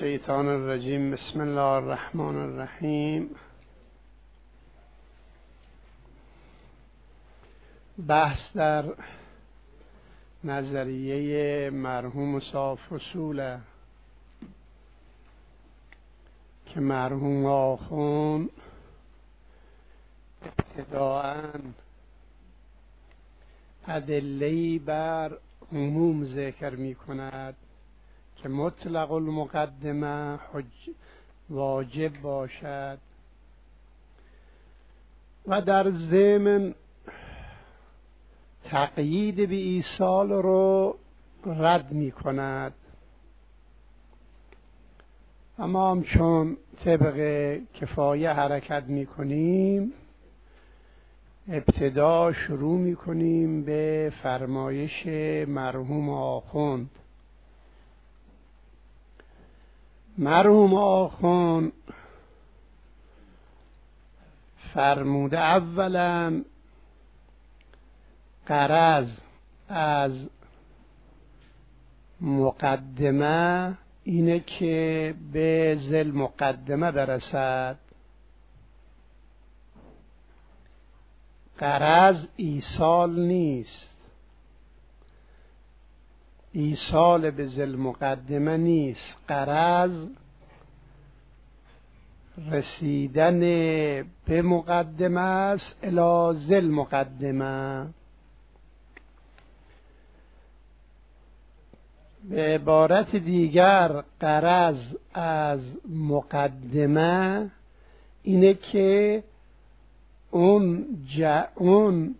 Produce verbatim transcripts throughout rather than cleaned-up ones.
الشیطان الرجیم. بسم الله الرحمن الرحیم. بحث در نظریه مرحوم صاحب اصوله که مرحوم آخوند ابتداءً ادله‌ای بر عموم ذکر می کند که مطلق المقدمه حج واجب باشد و در ضمن تقیید به ایصال رو رد می کند. اما هم چون طبق کفایه حرکت می کنیم، ابتدا شروع می کنیم به فرمایش مرحوم آخوند. مرحوم آخوند فرموده اولا غرض از مقدمه اینه که به ذل مقدمه برسد. غرض ایصال نیست، ایصال به ذل مقدمه نیست، غرض رسیدن به مقدمه است الی ذل مقدمه. به عبارت دیگر غرض از مقدمه اینه که اون جا اون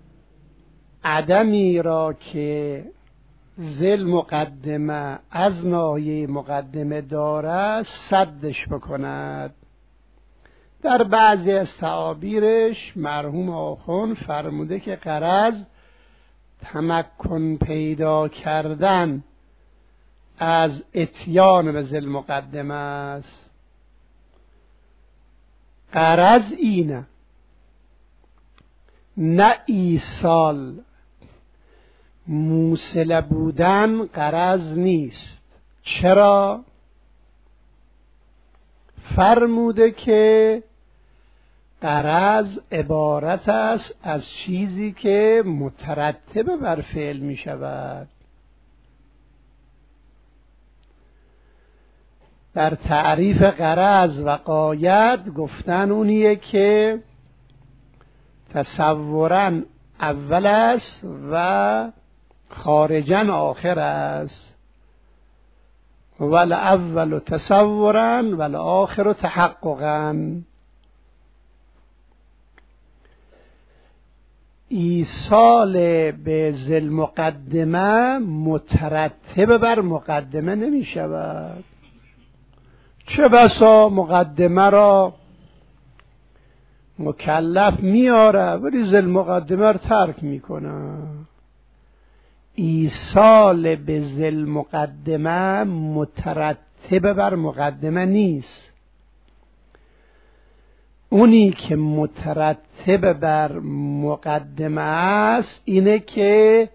عدمی را که ذل مقدمه از ناحیه مقدمه داره سدش بکند. در بعضی از تعابیرش مرحوم آخوند فرموده که غرض تمکن پیدا کردن از اتیان به ذل مقدمه است. غرض اینه، نه ایصال. موصل بودن غرض نیست. چرا؟ فرموده که غرض عبارت است از چیزی که مترتب بر فعل می شود. در تعریف غرض و غایت گفتن اونیه که تصوراً اول است و خارجاً آخر است. والاول تصوراً والآخر تحققاً. ایصال به ذل مقدمه مترتب بر مقدمه نمی شود. چه بسا مقدمه را مکلف میاره ولی ذل مقدمه رو ترک میکنه. ایصال به ذل مقدمه مترتب بر مقدمه نیست. اونی که مترتب بر مقدمه است اینه که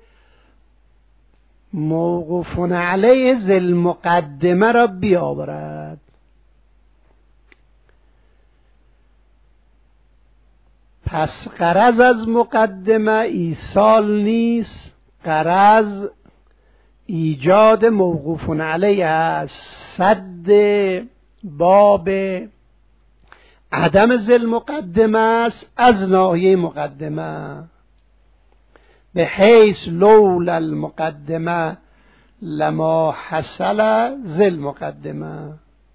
موقوف علیه ذل مقدمه را بیاورد. پس غرض از مقدمه ایصال نیست، غرض ایجاد موقوف علیه است، سد باب عدم ذل مقدمه است از ناحیه مقدمه. به حیث لولا المقدمه لما حصل ذل مقدمه.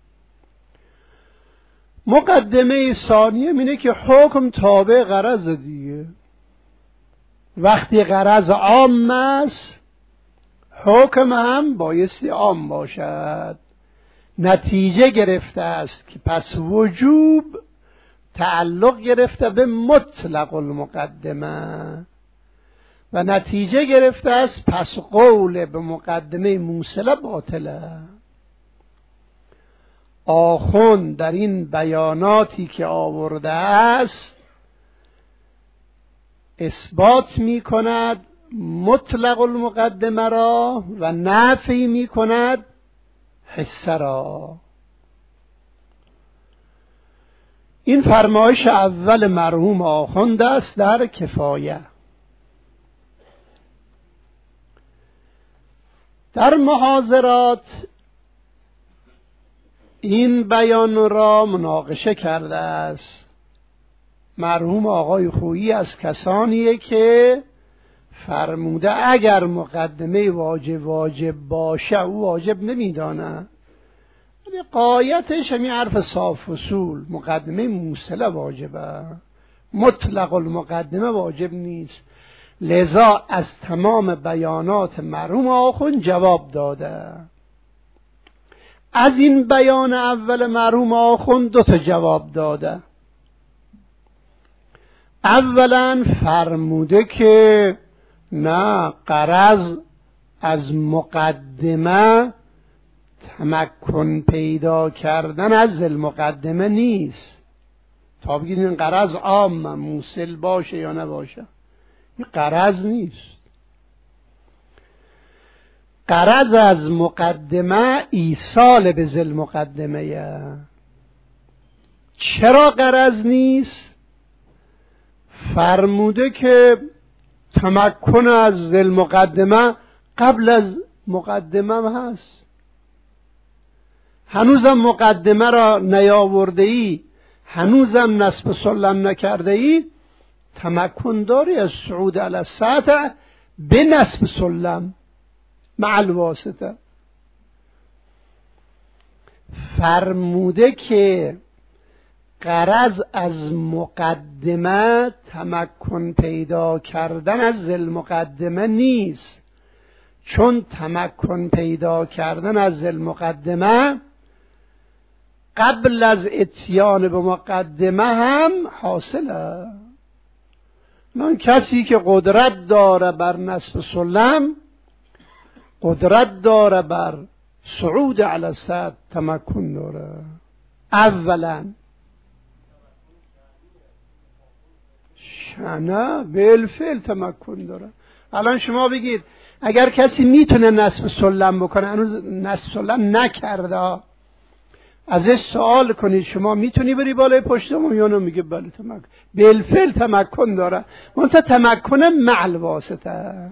مقدمه ثانیه اینه که حکم تابع غرض دیگه. وقتی غرض عام است حکم هم بایستی عام باشد. نتیجه گرفته است که پس وجوب تعلق گرفته به مطلق المقدمه و نتیجه گرفته است پس قول به مقدمه موصله باطله. آخوند در این بیاناتی که آورده است اثبات می کند مطلق المقدمه را و نفی می کند حصه را. این فرمایش اول مرحوم آخوند است در کفایه. در محاضرات این بیان را مناقشه کرده است. مرحوم آقای خویی از کسانیه که فرموده اگر مقدمه واجب واجب باشه او واجب نمیدانه، ولی قایتش همین حرف صاف اصول مقدمه موصله واجبه، مطلق المقدمه واجب نیست. لذا از تمام بیانات مرحوم آخوند جواب داده. از این بیان اول مرحوم آخوند دو تا جواب داده. اولا فرموده که نه، غرض از مقدمه تمکن پیدا کردن از المقدمه نیست. تا بگید این غرض عام موصل باشه یا نباشه، این غرض نیست. غرض از مقدمه ایصال به ذل مقدمه. چرا غرض نیست؟ فرموده که تمکن از ذل مقدمه قبل از مقدمه هست. هنوزم مقدمه را نیاورده ای، هنوزم نصب سلم نکرده ای، تمکن داری از صعود علی السطح به نصب سلم مع الواسطه. فرموده که غرض از مقدمه تمکن پیدا کردن از ذل مقدمه نیست، چون تمکن پیدا کردن از ذل مقدمه قبل از اتیان به مقدمه هم حاصله. من کسی که قدرت داره بر نصب سلم، قدرت داره بر صعود علی السطح، تمکن داره. اولا شأنه بالفعل تمکن داره. الان شما بگید اگر کسی میتونه نصب سلم بکنه، هنوز نصب سلم نکرده، ازش سوال کنید شما میتونی بری بالای پشتم یا نه؟ میگه بله تمکن، بالفعل تمکن داره. منتها تمکن مع الواسطه.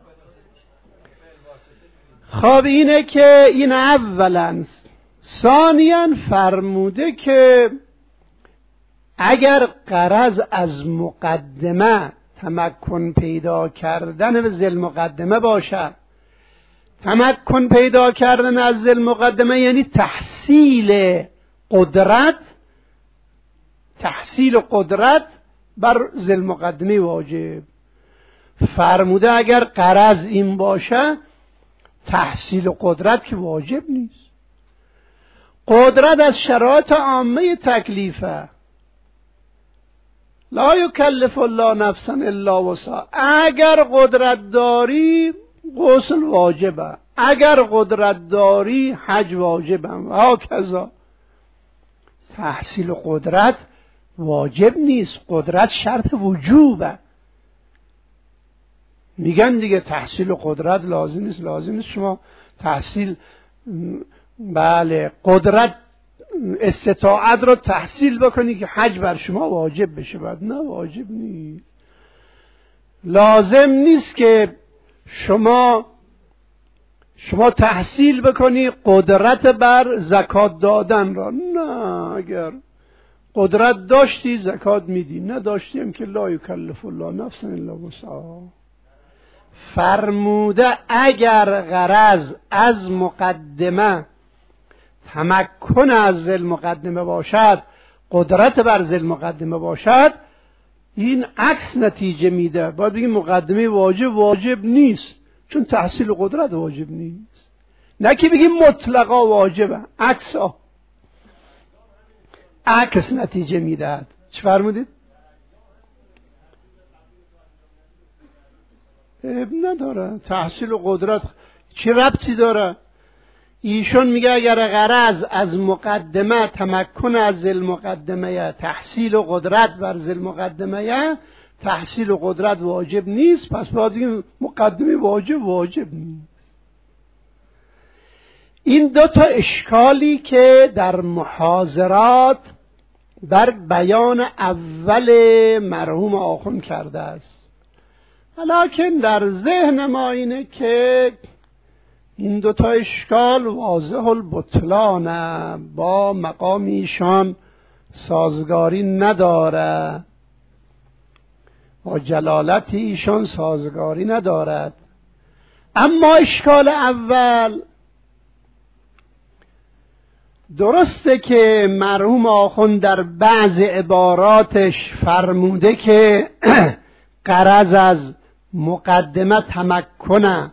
خب اینه که این اولا. ثانیاً فرموده که اگر غرض از مقدمه تمکن پیدا کردن به ذل مقدمه باشه، تمکن پیدا کردن از ذل مقدمه یعنی تحصیل قدرت، تحصیل قدرت بر ذل مقدمه واجب. فرموده اگر غرض این باشه تحصیل قدرت که واجب نیست. قدرت از شرایط عامه تکلیفه. لا یکلف الله نفسا الا وسعها. اگر قدرت داری غسل واجبه، اگر قدرت داری حج واجبه و هکذا. تحصیل قدرت واجب نیست، قدرت شرط وجوبه. میگن دیگه تحصیل قدرت لازم نیست. لازم نیست شما تحصیل، بله، قدرت استطاعت رو تحصیل بکنی که حج بر شما واجب بشه. بعد نه، واجب نیست. لازم نیست که شما شما تحصیل بکنی قدرت بر زکات دادن را. نه، اگر قدرت داشتی زکات میدی، نداشتیم که لا یکلف الله نفسا الا وسعها. فرموده اگر غرض از مقدمه تمکن از ذل مقدمه باشد، قدرت بر ذل مقدمه باشد، این عکس نتیجه میده. باید بگیم مقدمه واجب واجب نیست، چون تحصیل قدرت واجب نیست. نه که بگیم مطلقا واجبه، عکس ها عکس نتیجه میدهد. چه فرمودید؟ اب نداره تحصیل قدرت، چه ربطی داره؟ ایشون میگه اگر غرض از مقدمه تمکن از ذل مقدمه، تحصیل قدرت بر ذل مقدمه، تحصیل قدرت واجب نیست، پس باید بگیم مقدمه واجب واجب نیست. این دو تا اشکالی که در محاضرات در بیان اول مرحوم آخوند کرده است، ولیکن در ذهن ما اینه که این دو تا اشکال واضح البطلانه، با مقام ایشان سازگاری نداره، با جلالت ایشان سازگاری ندارد. اما اشکال اول درسته که مرحوم آخوند در بعض عباراتش فرموده که غرض از مقدمه تمکنه،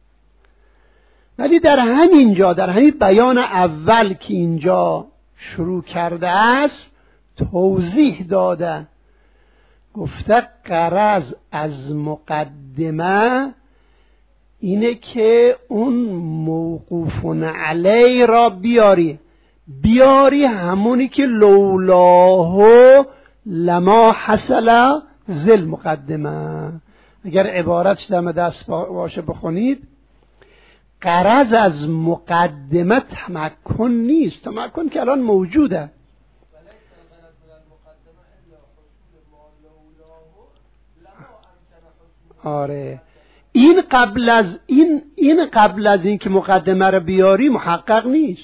ولی در همین جا، در همین بیان اول که اینجا شروع کرده است توضیح داده، گفته غرض از مقدمه اینه که اون موقوفون علی را بیاری بیاری همونی که لولاه لما حصل ذل مقدمه. اگر عبارتش دم دست باشه بخونید، غرض از مقدمه تمکن نیست، تمکن که الان موجوده. آره، این قبل از این این قبل از این که مقدمه رو بیاری محقق نیست.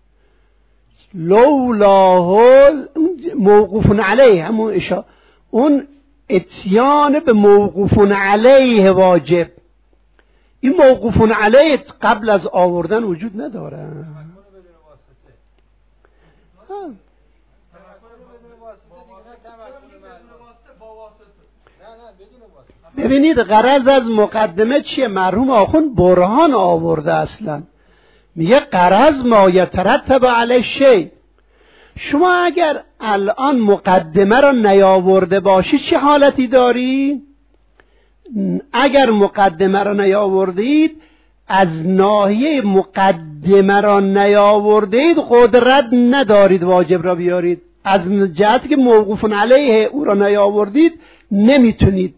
لولاه موقوفون علیه، همون اشا اون اتیان به موقوفون علیه واجب. این موقوفون علیه قبل از آوردن وجود نداره. ببینید غرض از مقدمه چیه؟ مرحوم آخوند برهان آورده، اصلا میگه غرض ما یترتب علی شیء. شما اگر الان مقدمه را نیاورده باشی چه حالتی داری؟ اگر مقدمه را نیاوردید، از ناحیه مقدمه را نیاوردید قدرت ندارید واجب را بیارید. از جهتی که موقوف علیه او را نیاوردید نمیتونید.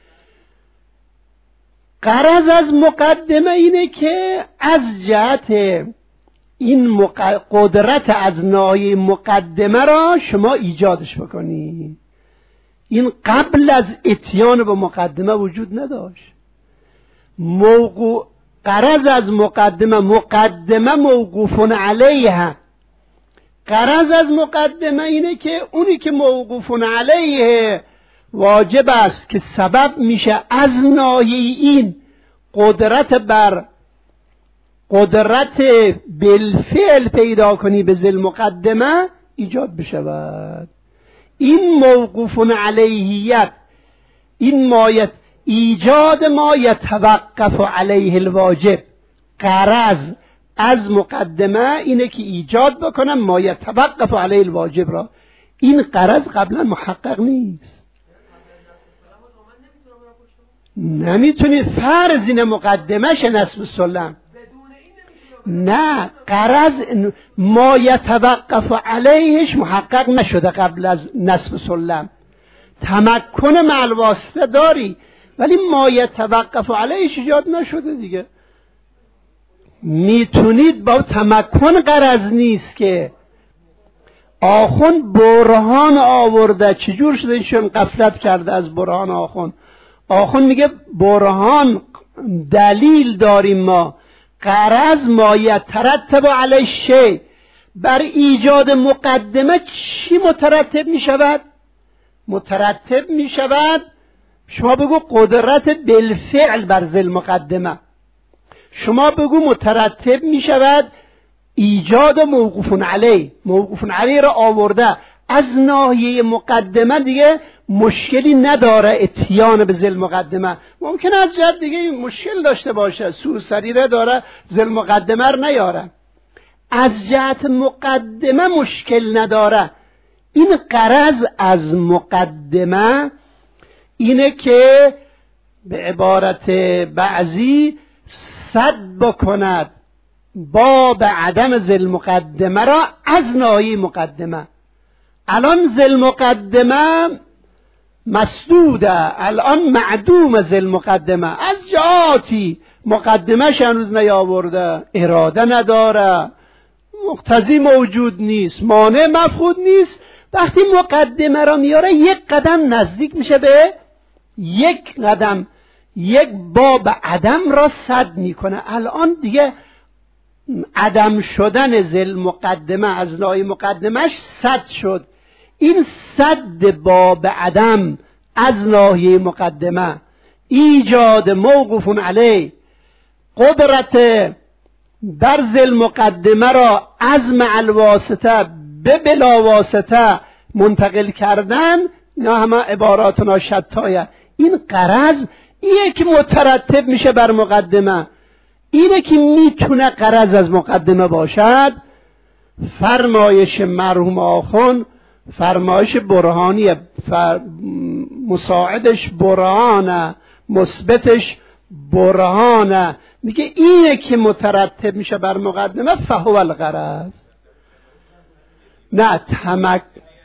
غرض از مقدمه اینه که از جهت این قدرت از ناحیه مقدمه را شما ایجادش بکنی. این قبل از اتیان به مقدمه وجود نداشت. موقوع غرض از مقدمه، مقدمه موقوف علیه. غرض از مقدمه اینه که اونی که موقوف علیه واجب است که سبب میشه از ناحیه این قدرت بر قدرت بالفعل پیدا کنی به ذل مقدمه ایجاد بشود. این موقوف علیهیت، این مایت ایجاد ما یتوقف علیه الواجب. غرض از مقدمه اینه که ایجاد بکنم ما یتوقف علیه الواجب را. این غرض قبلا محقق نیست. نمیتونید فرض این مقدمه شه نصب السلم. نه، غرض ما یتوقف علیهش محقق نشده قبل از نصب سلم. تمکن مع الواسطه داری ولی ما یتوقف علیهش ایجاد نشده دیگه. میتونید با تمکن غرض نیست که آخوند برهان آورده. چجور شده ایشون غفلت کرده از برهان آخوند؟ آخوند میگه برهان دلیل داریم ما. غرض ما یترتب علی شیء، بر ایجاد مقدمه چی مترتب می شود؟ مترتب می شود شما بگو قدرت بالفعل بر ذل مقدمه. شما بگو مترتب می شود ایجاد موقوف علی. موقوف علی را آورده از ناحیه مقدمه دیگه مشکلی نداره اتیان به ذل مقدمه. ممکنه از جهت دیگه مشکل داشته باشه، سوء سریره داره ذل مقدمه رو نیاره. از جهت مقدمه مشکل نداره. این غرض از مقدمه اینه که به عبارت بعضی سد بکند باب عدم ذل مقدمه را از ناحیه مقدمه. الان ذل مقدمه مسدوده، الان معدوم ذل مقدمه. از جهاتی مقدمهش هنوز نیاورده، اراده نداره، مقتضی موجود نیست، مانع مفقود نیست. وقتی مقدمه را میاره یک قدم نزدیک میشه به یک قدم، یک باب عدم را سد میکنه. الان دیگه عدم شدن ذل مقدمه از لای مقدمش سد شد. این سد باب عدم از ناحیه مقدمه ایجاد موقوف علیه قدرت در ذل مقدمه را از مع الواسطه به بلا واسطه منتقل کردن، اینا همه عباراتنا شتایه. این غرض اینه که مترتب میشه بر مقدمه، اینه که میتونه غرض از مقدمه باشد. فرمایش مرحوم آخوند فرمایش برهانیه، فر... مساعدش برهانه، مثبتش برهانه، میگه اینه که مترتب میشه بر مقدمه فهو الغرض. نه تمک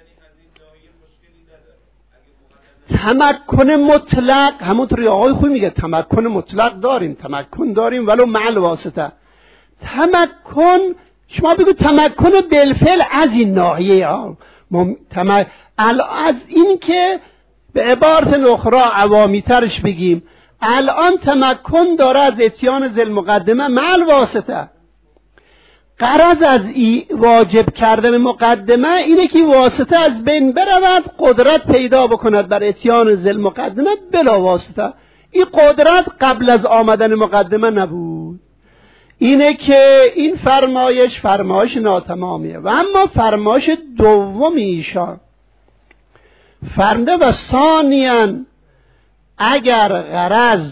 تمکن مطلق، همونطوری آقای خوی میگه تمکن مطلق داریم، تمکن داریم ولو مع الواسطه. تمکن شما بگو تمکن بالفعل از این ناحیه ها تمک... از این که به عبارت اخرى عوامی ترش بگیم، الان تمکن داره از اتیان ذل مقدمه مع الواسطه. غرض از ای واجب کردن مقدمه اینه که واسطه از بین برود، قدرت پیدا بکند بر اتیان ذل مقدمه بلا واسطه. این قدرت قبل از آمدن مقدمه نبود. اینه که این فرمایش فرمایش ناتمامیه. و اما فرمایش دوم ایشان فرمده و ثانیاً اگر غرض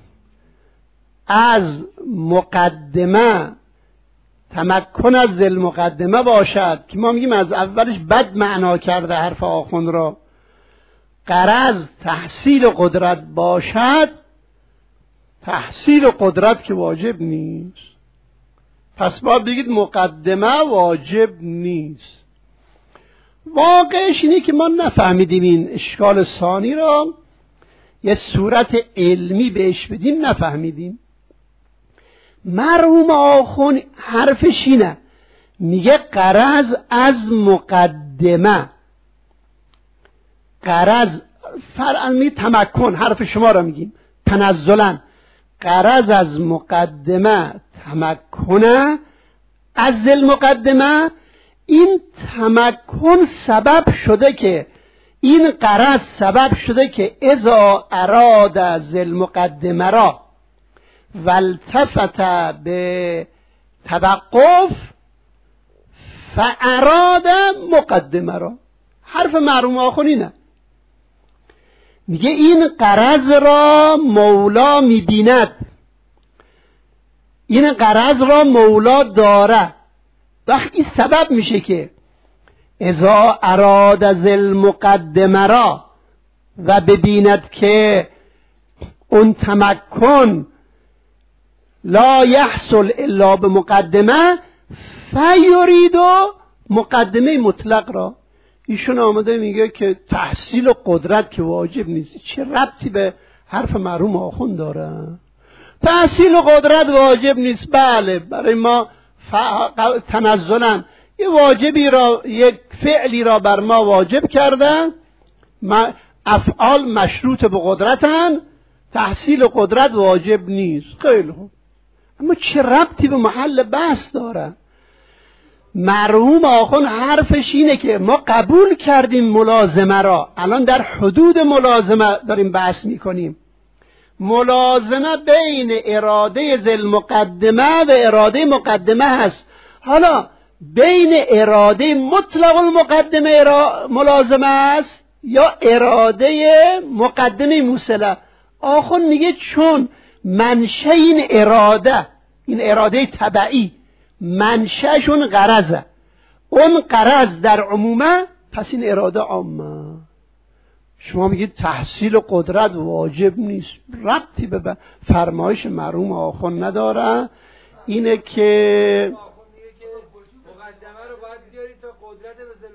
از مقدمه تمکن از ذل مقدمه باشد، که ما میگیم از اولش بد معنا کرده حرف آخوند را، غرض تحصیل قدرت باشد، تحصیل قدرت که واجب نیست، پس باید بگید مقدمه واجب نیست. واقعش اینه که ما نفهمیدیم این اشکال ثانی را یه صورت علمی بهش بدیم، نفهمیدیم. مرحوم آخوند حرفش اینه، میگه غرض از مقدمه، غرض فرعاً می تمکن، حرف شما را میگیم تنزلاً، غرض از مقدمه تمکنه از ذل مقدمه. این تمکن سبب شده که این غرض سبب شده که اذا اراد ذل مقدمه را والتفت به توقف فاراد مقدمه را. حرف مرحوم آخوند اینه، میگه این غرض را مولا میبیند، این غرض را مولا داره. وقتی این سبب میشه که اذا اراد ذل مقدمه را و ببیند که اون تمکن لا یحصل الا به مقدمه فیرید مقدمه مطلق را. ایشون آمده میگه که تحصیل قدرت که واجب نیست. چه ربطی به حرف مرحوم آخوند داره؟ تحصیل قدرت واجب نیست، بله برای ما تنزلاً یه واجبی را، یک فعلی را بر ما واجب کرده، افعال مشروط به قدرتن، تحصیل قدرت واجب نیست. خیلی خوب، اما چه ربطی به محل بحث داره؟ مرحوم آخوند حرفش اینه که ما قبول کردیم ملازمه را، الان در حدود ملازمه داریم بحث میکنیم. ملازمه بین اراده ذل مقدمه و اراده مقدمه هست. حالا بین اراده مطلق المقدمه ملازمه است یا اراده مقدمه موصله؟ آخوند میگه چون منشه این اراده، این اراده تبعی منشهشون غرضه، اون غرض در عمومه، پس این اراده عامه. شما میگید تحصیل قدرت واجب نیست، ربطی به فرمایش مرحوم آخوند نداره. اینه که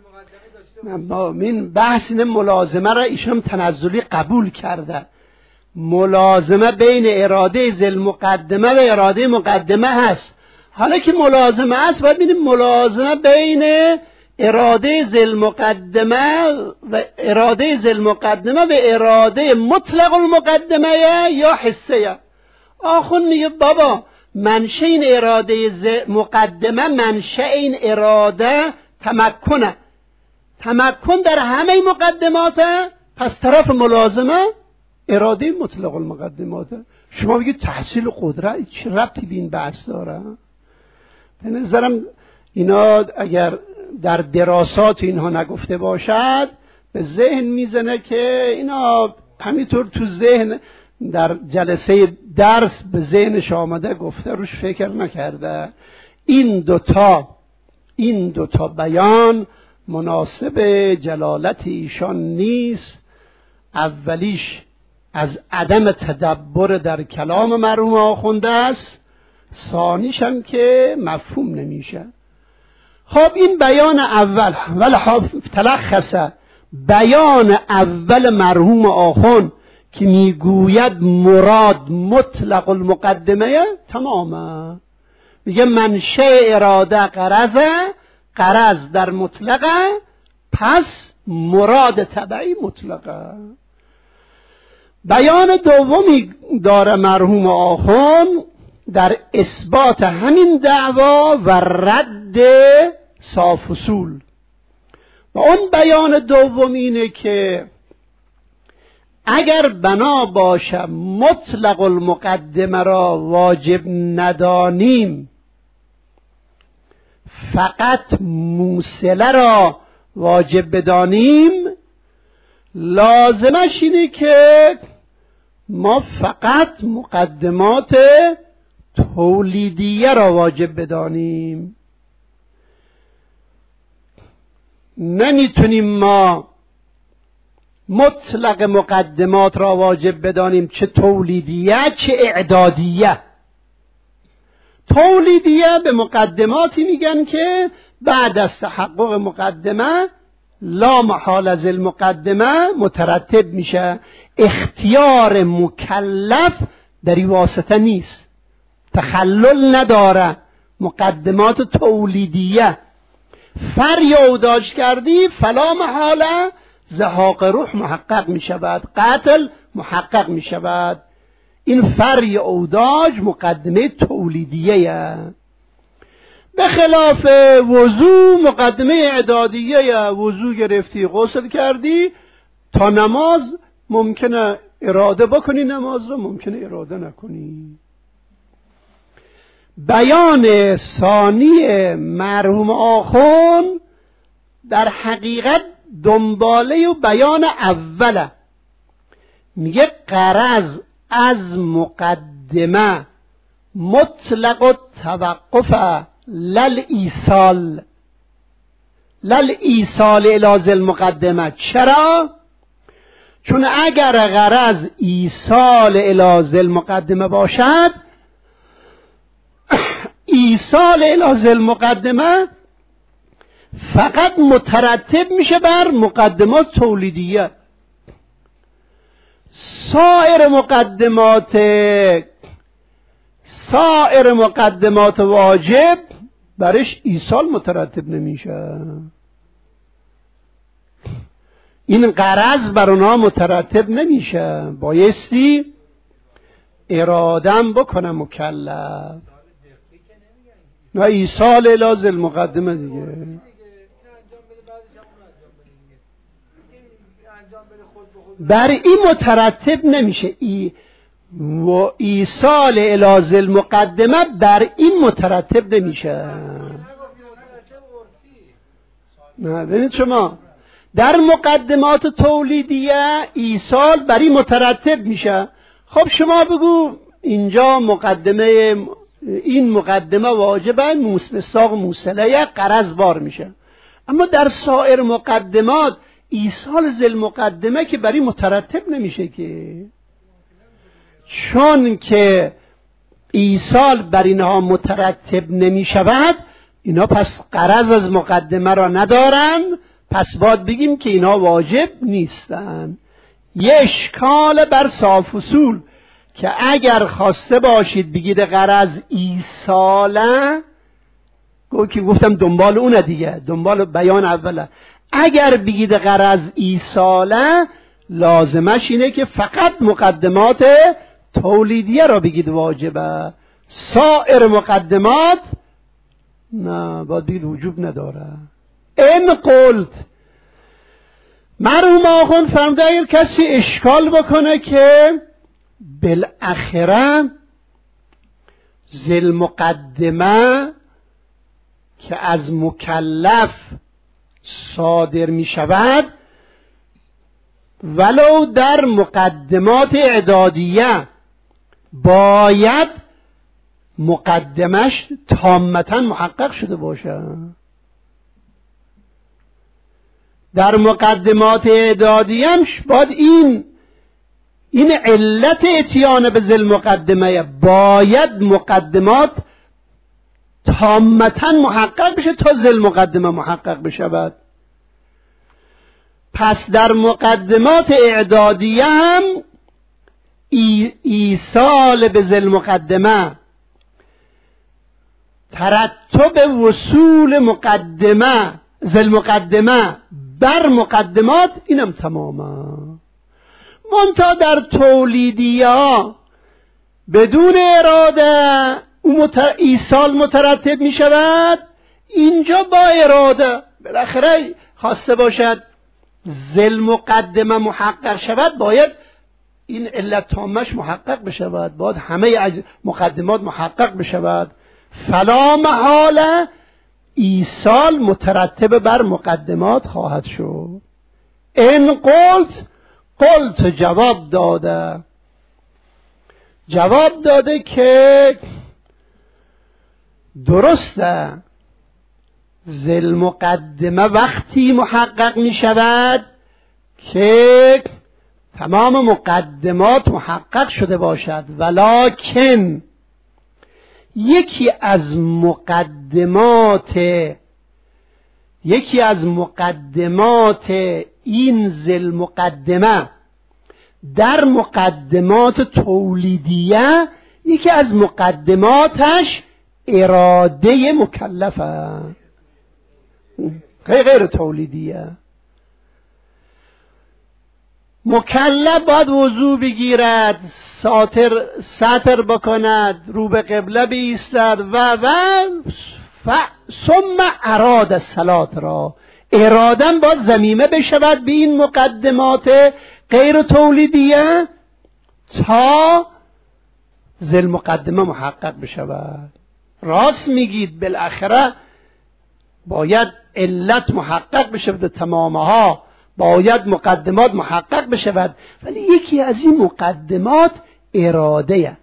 این بحث اینه ملازمه را ایشون تنزلی قبول کرده، ملازمه بین اراده ذیل مقدمه و اراده مقدمه هست. حالا که ملازمه هست باید ببینیم ملازمه بین اراده ذیل مقدمه و اراده ذیل مقدمه و اراده مطلق المقدمه یا حسه. آخون میگه بابا منشأ این اراده مقدمه منشأ این اراده تمکنه، تمکن در همه مقدمات، پس طرف ملازمه اراده مطلق المقدمات. شما بگید تحصیل قدرت چه ربطی به این بحث داره؟ به نظرم اینا اگر در دراسات اینها نگفته باشد به ذهن میزنه که اینا همینطور تو ذهن در جلسه درس به ذهنش آمده گفته روش فکر نکرده. این دوتا این دوتا بیان مناسب جلالت ایشان نیست. اولیش از عدم تدبر در کلام مرحوم آخونده است، ثانیش هم که مفهوم نمیشه. خب این بیان اول ولی تلخصه بیان اول مرحوم آخوند که میگوید مراد مطلق المقدمه تمامه. میگه منشأ اراده غرضه، غرض در مطلقه، پس مراد تبعی مطلقه. بیان دومی داره مرحوم آخوند در اثبات همین دعوا و رد صاف اصول. و اون بیان دوم اینه که اگر بنا باشه مطلق المقدمه را واجب ندانیم، فقط موصله را واجب بدانیم، لازمش اینه که ما فقط مقدمات تولیدیه را واجب بدانیم. نمیتونیم ما مطلق مقدمات را واجب بدانیم، چه تولیدیه چه اعدادیه. تولیدیه به مقدماتی میگن که بعد از تحقق مقدمه لا محال از المقدمه مترتب میشه، اختیار مکلف در این واسطه نیست، تخلل نداره. مقدمات تولیدیه فری اوداج کردی فلا محاله زهاق روح محقق می شود، قتل محقق می شود. این فری اوداج مقدمه تولیدیه. به خلاف وضو مقدمه اعدادیه. وضو گرفتی غسل کردی تا نماز ممکنه اراده بکنی نماز رو، ممکنه اراده نکنی. بیان ثانی مرحوم آخوند در حقیقت دنباله و بیان اوله. میگه غرض از مقدمه مطلق و توقف لل ایصال، لل ایصال الی ذی المقدمه. چرا؟ چون اگر غرض ایصال الی ذی المقدمه باشد، ایصال الی ذی المقدمه فقط مترتب میشه بر مقدمات تولیدیه. سایر مقدمات سایر مقدمات واجب برش ایصال مترتب نمیشه. این غرض بر اونها مترتب نمیشه، بایستی ارادم بکنه مکلف. نه ایصال الی ذی المقدمه دیگه. بر این مترتب نمیشه. ای و ایصال الی ذی المقدمه بر این مترتب نمیشه. نه ببینید شما در مقدمات تولیدیه ایصال بر این مترتب میشه. خب شما بگو اینجا مقدمه این مقدمه واجبه، مستاق موصله غرض بار میشه. اما در سایر مقدمات ایصال ذی المقدمه که برای مترتب نمیشه که، چون که ایصال بر اینها مترتب نمیشود، اینا پس غرض از مقدمه را ندارن، پس باید بگیم که اینا واجب نیستن. یه اشکال بر صاف اصول که اگر خواسته باشید بگید غرض ایصاله، گو که گفتم دنبال اونه دیگه، دنبال بیان اوله، اگر بگید غرض ایصاله لازمش اینه که فقط مقدمات تولیدیه را بگید واجبه، سایر مقدمات نه باید بگید وجوب نداره. این قلت مرحوم آخوند فرموده اگر کسی اشکال بکنه که بالاخره ذل مقدمه که از مکلف صادر می شود ولو در مقدمات اعدادیه باید مقدمش تامتا محقق شده باشه. در مقدمات اعدادیه هم باید این این علت اتیان به ذل مقدمه باید مقدمات تامتا محقق بشه تا ذل مقدمه محقق بشود. پس در مقدمات اعدادیه هم ایصال به ذل مقدمه ترتب وصول مقدمه ذل مقدمه بر مقدمات اینم تماما. منتها در تولیدیه ها بدون اراده اون ایصال مترتب می شود، اینجا با اراده بالاخره خواسته باشد ذل مقدمه محقق شود باید این علت تامش محقق بشود، باید همه مقدمات محقق بشود، فلا محاله ایصال مترتب بر مقدمات خواهد شد. این قلت قلت جواب داده جواب داده که درسته ذل مقدمه وقتی محقق می شود که تمام مقدمات محقق شده باشد، ولکن یکی از مقدمات یکی از مقدمات این ذل مقدمه در مقدمات تولیدیه یکی از مقدماتش اراده مکلفه، غیر تولیدیه. مکلف باید وضو بگیرد، ساتر ساتر بکند، رو به قبله بایستد و و ثم اراد الصلات را ارادن باید ضمیمه بشود به این مقدمات غیر تولیدیه تا ذل مقدمه محقق بشود. راست میگید بالاخره باید علت محقق بشود، تمامها باید مقدمات محقق بشود، ولی یکی از این مقدمات اراده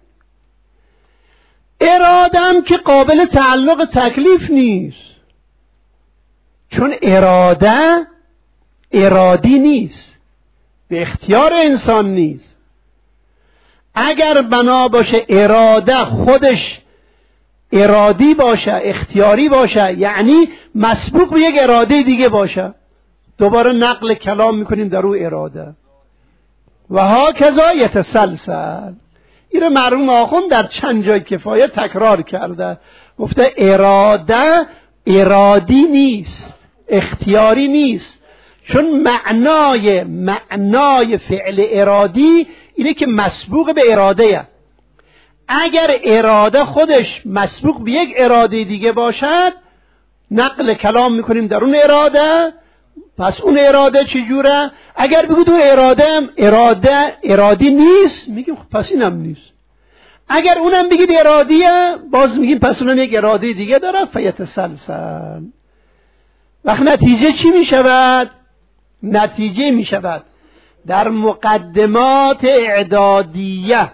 اراده هم که قابل تعلق تکلیف نیست، چون اراده ارادی نیست، به اختیار انسان نیست. اگر بنا باشه اراده خودش ارادی باشه، اختیاری باشه، یعنی مسبوق به یک اراده دیگه باشه، دوباره نقل کلام میکنیم در او اراده و ها کذا یتسلسل. این مرحوم آخوند در چند جای کفایه تکرار کرده، گفته اراده ارادی نیست، اختیاری نیست، چون معنای معنای فعل ارادی اینه که مسبوق به اراده. اگر اراده خودش مسبوق به یک اراده دیگه باشد نقل کلام میکنیم در اون اراده، پس اون اراده چجوره؟ اگر بگید اون اراده هم اراده ارادی نیست میگیم پس اینم نیست. اگر اونم بگید ارادیه باز میگیم پس اونم یک اراده دیگه داره، فیتسلسل. وقت نتیجه چی میشود؟ نتیجه میشود در مقدمات اعدادیه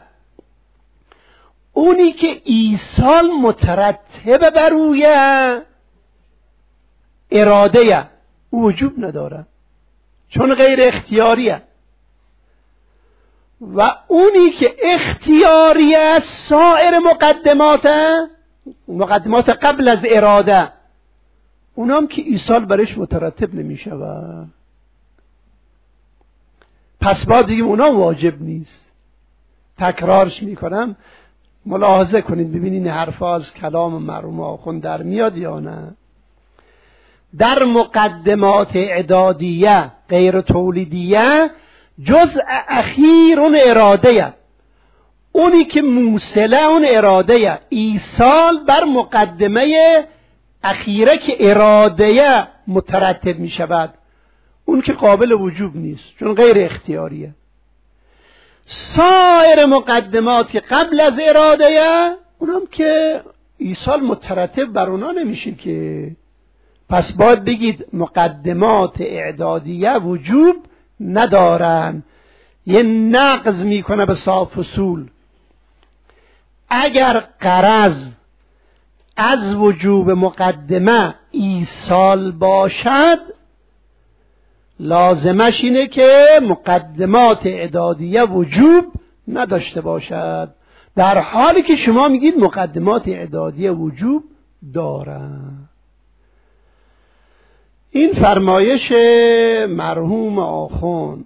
اونی که ایصال مترتب بر روی اراده وجوب نداره چون غیر اختیاریه، و اونی که اختیاریه سایر مقدمات مقدمات قبل از اراده اونام که ایصال برش مترتب نمی شود. پس باید بگیم اونا واجب نیست. تکرارش میکنم، ملاحظه کنید ببینید این حرفا از کلام مرحوم آخوند در میاد یا نه. در مقدمات اعدادیه غیر تولیدیه جزء اخیر اون اراده، اونی که موصله اون اراده، ایصال بر مقدمه اخیره که اراده مترتب می شود، اون که قابل وجوب نیست چون غیر اختیاریه. سایر مقدمات که قبل از اراده، اونم که ایصال مترتب بر اونا نمیشه که. پس باید بگید مقدمات اعدادیه وجوب ندارن، یه نقض میکنه به صاف اصول. اگر غرض از وجوب مقدمه ایصال باشد، لازمش اینه که مقدمات اعدادیه وجوب نداشته باشد، در حالی که شما میگید مقدمات اعدادیه وجوب دارن. این فرمایش مرحوم آخوند.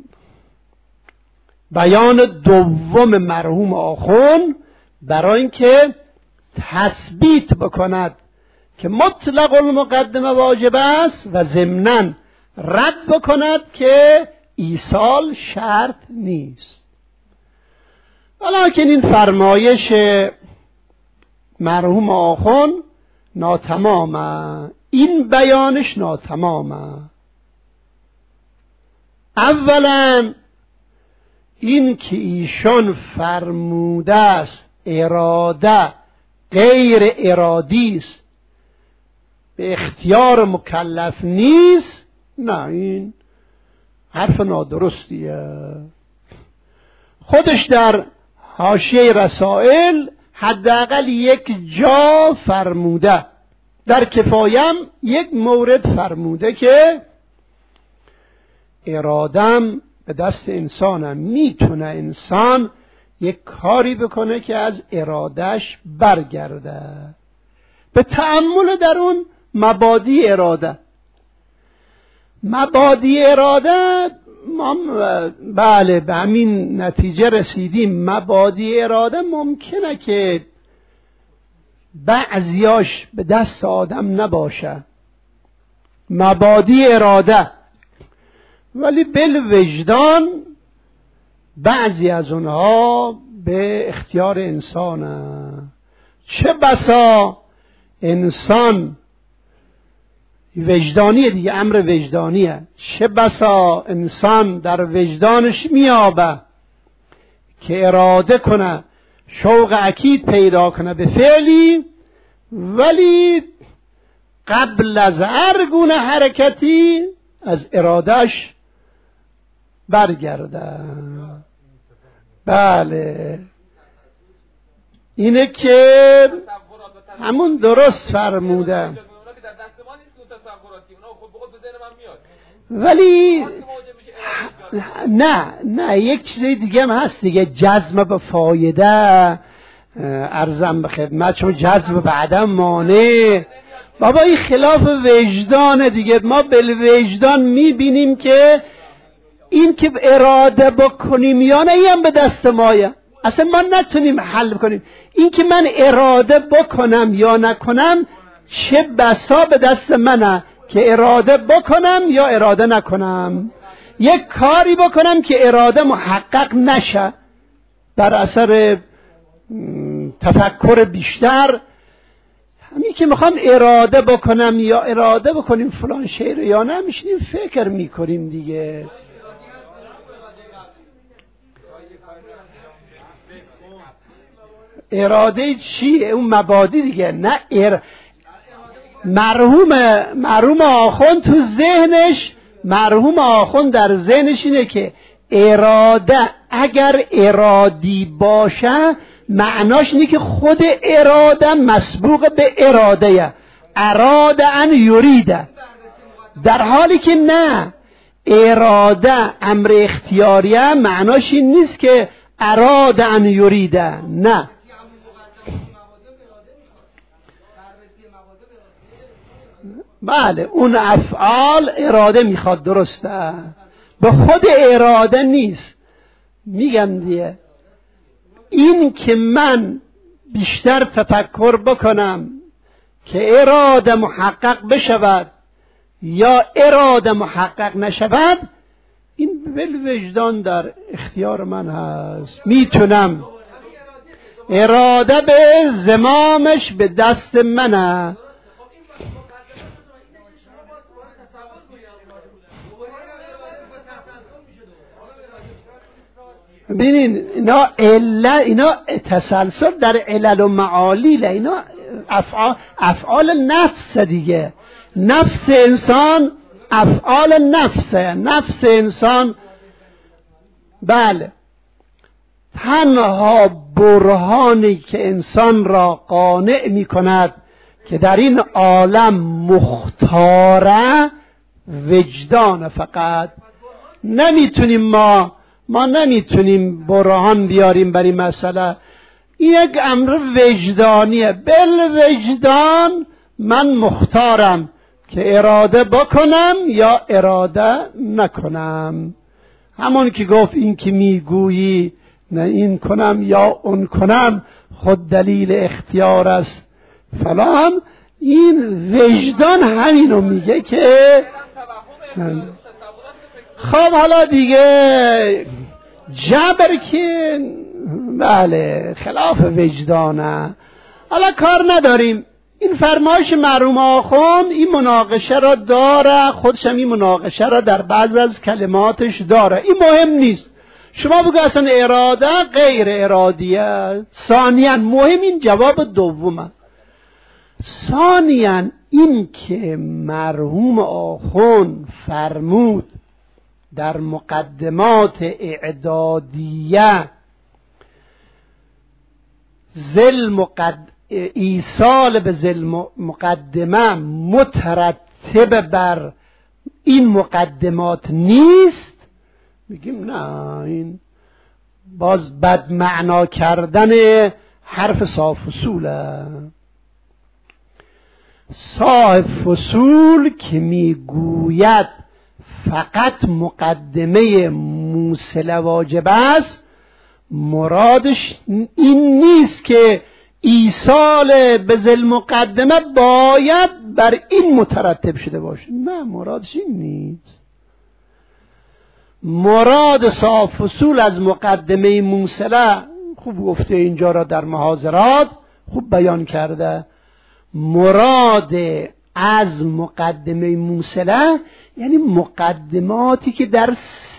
بیان دوم مرحوم آخوند برای اینکه تثبیت بکند که مطلق المقدمه واجب است و ضمناً رد بکند که ایصال شرط نیست. ولیکن این فرمایش مرحوم آخوند ناتمامه، این بیانش ناتمامه. اولا این که ایشان فرموده است اراده غیر ارادی است، به اختیار مکلف نیست، نه، این حرف نادرستیه. خودش در حاشیه رسائل حداقل یک جا فرموده، در کفایم یک مورد فرموده که ارادم به دست انسانم، میتونه انسان یک کاری بکنه که از ارادش برگرده. به تأمل در اون مبادی اراده، مبادی اراده ما بله به همین نتیجه رسیدیم. مبادی اراده ممکنه که بعضیاش به دست آدم نباشه، مبادی اراده، ولی بالوجدان بعضی از اونها به اختیار انسانه. چه بسا انسان وجدانیه دیگه، امر وجدانیه، چه بسا انسان در وجدانش میابه که اراده کنه، شوق اکید پیدا کنه به فعلی، ولی قبل از هر گونه حرکتی از ارادش برگرده. بله اینه که همون درست فرموده، ولی نه نه یک چیز دیگه هم هست دیگه، جزم به فایده. عرضم به خدمت شما جزم به عدم مانع، بابا این خلاف وجدان دیگه. ما بالوجدان میبینیم که این که اراده بکنیم یا نه این هم به دست مایه، اصلا ما نتونیم حل کنیم. این که من اراده بکنم یا نکنم چه بسا به دست منه که اراده بکنم یا اراده نکنم. یک کاری بکنم که اراده محقق نشه بر اثر تفکر بیشتر، همین که میخوام اراده بکنم یا اراده بکنیم فلان شعر یا نه، میشینیم فکر میکنیم دیگه. اراده چیه؟ اون مبادی دیگه. نه ار... مرحوم مرحوم آخوند تو ذهنش، مرحوم آخوند در ذهنش اینه که اراده اگر ارادی باشه معناش اینه که خود اراده مسبوق به اراده، اراده ان یریده، در حالی که نه، اراده امر اختیاریه، معناش این نیست که اراده ان یریده، نه. بله اون افعال اراده میخواد، درسته، به خود اراده نیست. میگم دیگه این که من بیشتر تفکر بکنم که اراده محقق بشود یا اراده محقق نشود، این بالوجدان در اختیار من هست. میتونم اراده به زمامش به دست منه. ببینین اینا علل، اینا تسلسل در علل و معالیل، اینا افعال, افعال نفس دیگه. نفس انسان افعال نفسه. نفس انسان بله تنها برهانی که انسان را قانع می کند که در این عالم مختاره وجدان. فقط نمیتونیم ما ما نمیتونیم برهان بیاریم برای مسئله. یک امر وجدانیه. بل وجدان من مختارم که اراده بکنم یا اراده نکنم. همون که گفت این که میگویی نه این کنم یا اون کنم خود دلیل اختیار است فلان، این وجدان همینو میگه که خب حالا دیگه جبر که بله خلاف وجدانه. حالا کار نداریم. این فرمایش مرحوم آخوند این مناقشه را داره، خودش هم این مناقشه را در بعض از کلماتش داره. این مهم نیست. شما بگو اصلا اراده غیر ارادیه. ثانیاً مهم این جواب دومه. ثانیاً این که مرحوم آخوند فرمود در مقدمات اعدادیه زل مقد... ایصال به زل مقدمه مترتب بر این مقدمات نیست، میگیم نه، این باز بد معنا کردن حرف صاحب فصوله. صاحب فصول که میگوید فقط مقدمه موصله واجب است، مرادش این نیست که ایصال به ذل مقدمه باید بر این مترتب شده باشه. نه، مرادش این نیست. مراد صاحب فصول از مقدمه موصله خوب گفته، اینجا را در محاضرات خوب بیان کرده. مراد از مقدمه موصله یعنی مقدماتی که در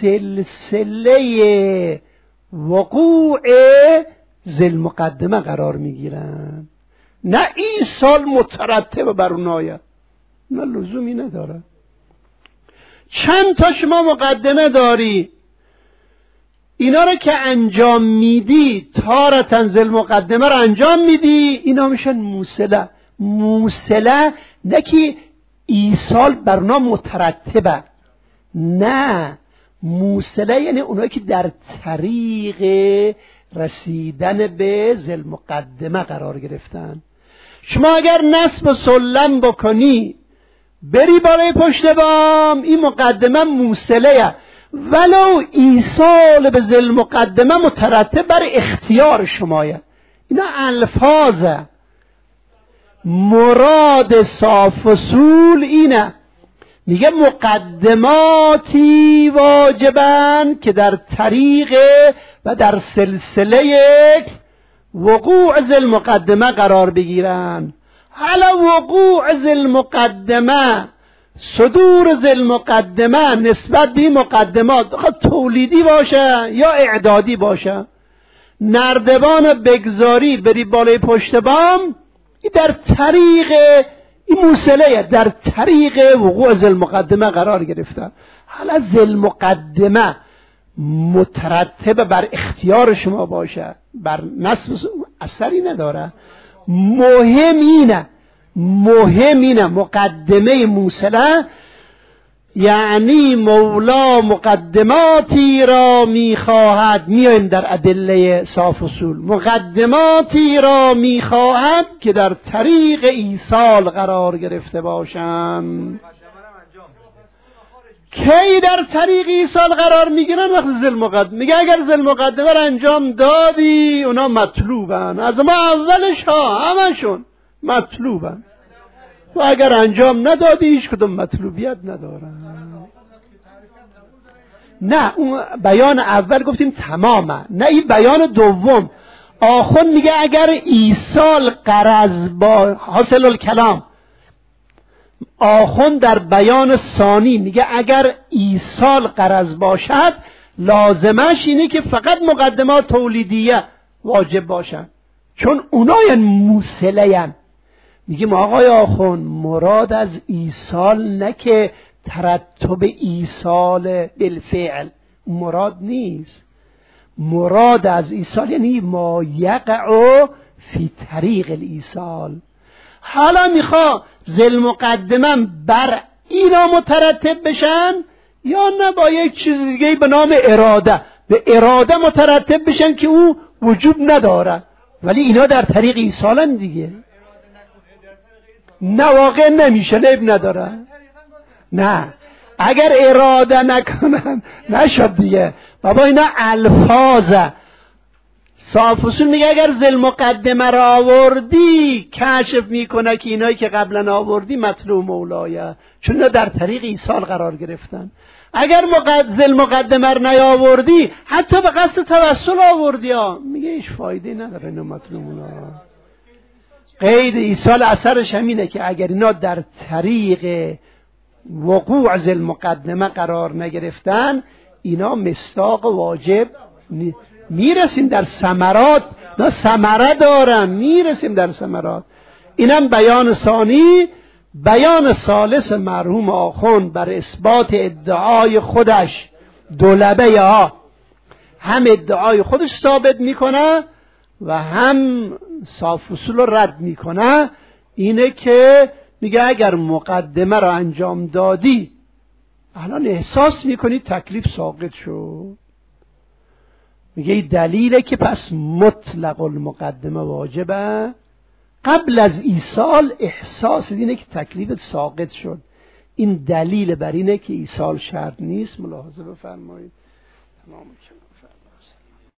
سلسله وقوع ذل مقدمه قرار میگیرن، نه ایصال مترتب بر اون آیه، نه لزومی نداره. چند تا شما مقدمه داری، اینا رو که انجام میدی تارتن ذل مقدمه رو انجام میدی، اینا میشن موصله. موصله نه که ایصال بر اونا مترتبه، نه، موصله یعنی اونایی که در طریق رسیدن به ذل مقدمه قرار گرفتن. شما اگر نصب سلم بکنی بری بالای پشت بام، این مقدمه موصله، ولو ایصال به ذل مقدمه مترتب بر اختیار شمایه. اینا الفاظه. مراد صاحب فصول اینه، میگه مقدماتی واجبن که در طریق و در سلسله وقوع ذل مقدمه قرار بگیرن. حالا وقوع ذل مقدمه، صدور ذل مقدمه نسبت به مقدمات خود تولیدی باشه یا اعدادی باشه، نردبان بگذاری بری بالای پشت بام، این در طریق این موصله در طریق وقوع ذل مقدمه قرار گرفتن. حالا ذل مقدمه مترتب بر اختیار شما باشه، بر نصب اثری نداره. مهم اینه مهم اینه مقدمه موصله یعنی مولا مقدماتی را میخواهد، میایم در ادله صاف اصول، مقدماتی را میخواهد که در طریق ایصال قرار گرفته باشند. کی در طریق ایصال قرار میگیرن؟ وقتی ذل مقدمه میگه اگر ذل مقدمه رو انجام دادی اونا مطلوبن، از ما اولش ها همشون مطلوبن، و اگر انجام ندادی هیچ کدوم مطلوبیت ندارن. نه اون بیان اول گفتیم تماما، نه این بیان دوم. آخوند میگه اگر ایصال غرض با حاصل الکلام، آخوند در بیان ثانی میگه اگر ایصال غرض باشد لازمش اینه که فقط مقدمات تولیدیه واجب باشن، چون اونای موصله. میگیم آقای آخوند مراد از ایصال نه که ترتب ایصال بالفعل، مراد نیست. مراد از ایصال یعنی ما یقع فی طریق الایصال. حالا میخوا ذل مقدمه بر اینا مترتب بشن یا نه با یک چیز دیگه به نام اراده، به اراده مترتب بشن که او وجود نداره، ولی اینا در طریق ایصالن دیگه. نه واقع نمیشه، اب نداره. نه اگر اراده نکنن نشد دیگه بابا. اینا الفاظه. صاحب اصول میگه اگر ذل مقدمه را آوردی کشف میکنه که اینایی که قبلا آوردی مطلوب مولایه، چون اینا در طریق ایصال قرار گرفتن. اگر ذل مقدمه را نیاوردی حتی به قصد توسل آوردی ها، میگه هیچ فایده نداره اینا مطلوب مولایه. قید ایصال اثرش همینه که اگر اینا در طریق وقوع ذل مقدمه قرار نگرفتن اینا مصداق واجب نی... میرسیم در ثمرات، نه ثمره دارم میرسیم در ثمرات. اینم بیان ثانی. بیان ثالث مرحوم آخوند بر اثبات ادعای خودش دولبه ها، هم ادعای خودش ثابت میکنه و هم صاف اصول رو رد میکنه. اینه که میگه اگر مقدمه را انجام دادی الان احساس میکنی تکلیف ساقط شد، میگه این دلیله که پس مطلق المقدمه واجبه. قبل از ایصال احساس اینه که تکلیف ساقط شد، این دلیل بر اینه که ایصال شرط نیست. ملاحظه بفرمایید. تمام شد.